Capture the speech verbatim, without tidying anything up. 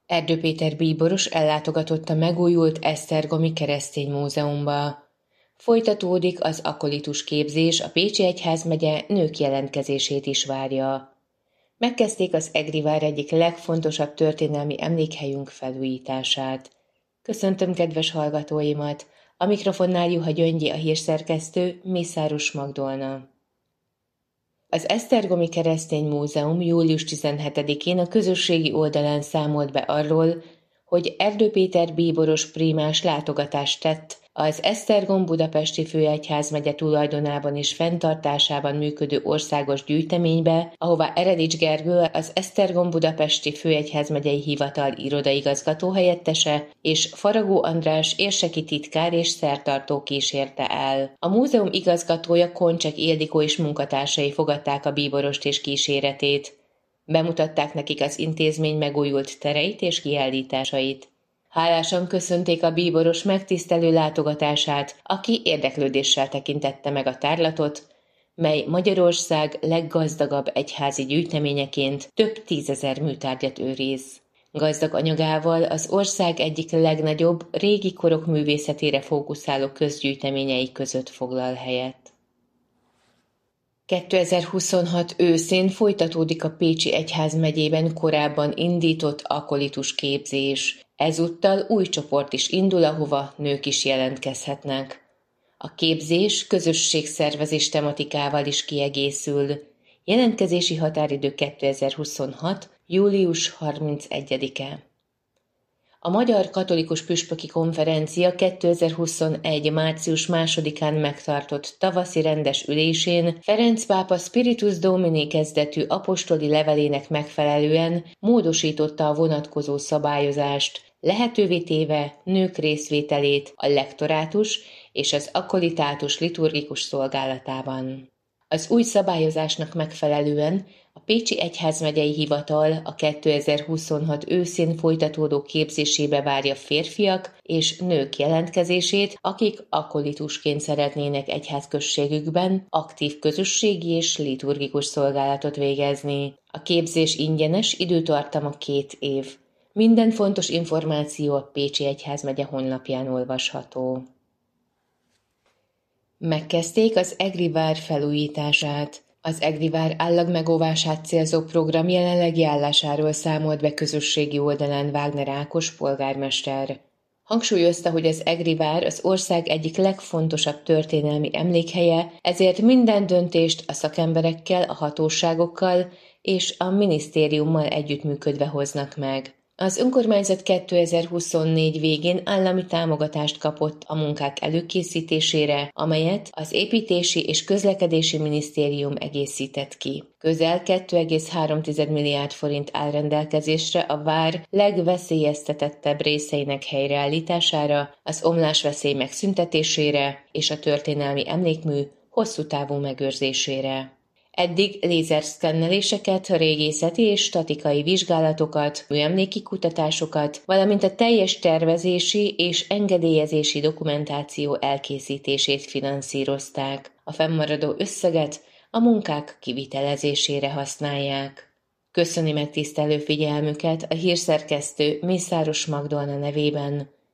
Erdő Péter bíboros ellátogatott a megújult Esztergomi Keresztény Múzeumba. Folytatódik az akolitus képzés, a Pécsi Egyházmegye nők jelentkezését is várja. Megkezdték az Egri vár egyik legfontosabb történelmi emlékhelyünk felújítását. Köszöntöm kedves hallgatóimat! A mikrofonnál Juha Gyöngyi, a hírszerkesztő, Mészáros Magdolna. Az Esztergomi Keresztény Múzeum július tizenhetedikén a közösségi oldalán számolt be arról, hogy Erdő Péter bíboros prímás látogatást tett az Esztergom-Budapesti Főegyházmegye tulajdonában és fenntartásában működő országos gyűjteménybe, ahová Eredics Gergő, az Esztergom-Budapesti Főegyházmegyei Hivatal irodaigazgató helyettese és Faragó András érseki titkár és szertartó kísérte el. A múzeum igazgatója, Koncsek Ildikó és munkatársai fogadták a bíborost és kíséretét. Bemutatták nekik az intézmény megújult tereit és kiállításait. Hálásan köszönték a bíboros megtisztelő látogatását, aki érdeklődéssel tekintette meg a tárlatot, mely Magyarország leggazdagabb egyházi gyűjteményeként több tízezer műtárgyat őriz. Gazdag anyagával az ország egyik legnagyobb, régi korok művészetére fókuszáló közgyűjteményei között foglal helyet. kétezer-huszonhat őszén folytatódik a Pécsi Egyházmegyében korábban indított akolitus képzés. Ezúttal új csoport is indul, ahova nők is jelentkezhetnek. A képzés közösségszervezés tematikával is kiegészül. Jelentkezési határidő kétezer-huszonhat. július harmincegyedike. A Magyar Katolikus Püspöki Konferencia kétezer-huszonegy. március másodikán megtartott tavaszi rendes ülésén Ferenc pápa Spiritus Domini kezdetű apostoli levelének megfelelően módosította a vonatkozó szabályozást, lehetővé téve nők részvételét a lektorátus és az akolitátus liturgikus szolgálatában. Az új szabályozásnak megfelelően a Pécsi Egyházmegyei Hivatal a kétezer-huszonhat őszén folytatódó képzésébe várja férfiak és nők jelentkezését, akik akolitusként szeretnének egyházközségükben aktív közösségi és liturgikus szolgálatot végezni. A képzés ingyenes, időtartama két év. Minden fontos információ a Pécsi Egyházmegye honlapján olvasható. Megkezdték az Egri vár felújítását. Az Egri vár állagmegóvását célzó program jelenlegi állásáról számolt be közösségi oldalán Wagner Ákos polgármester. Hangsúlyozta, hogy az Egri vár az ország egyik legfontosabb történelmi emlékhelye, ezért minden döntést a szakemberekkel, a hatóságokkal és a minisztériummal együttműködve hoznak meg. Az önkormányzat kétezer-huszonnégy végén állami támogatást kapott a munkák előkészítésére, amelyet az Építési és Közlekedési Minisztérium egészített ki. Közel két egész három milliárd forint áll rendelkezésre a vár legveszélyeztetettebb részeinek helyreállítására, az omlásveszély megszüntetésére és a történelmi emlékmű hosszú távú megőrzésére. Eddig lézerszkenneléseket, régészeti és statikai vizsgálatokat, műemléki kutatásokat, valamint a teljes tervezési és engedélyezési dokumentáció elkészítését finanszírozták. A fennmaradó összeget a munkák kivitelezésére használják. Köszöni megtisztelő figyelmüket a hírszerkesztő Mészáros Magdolna nevében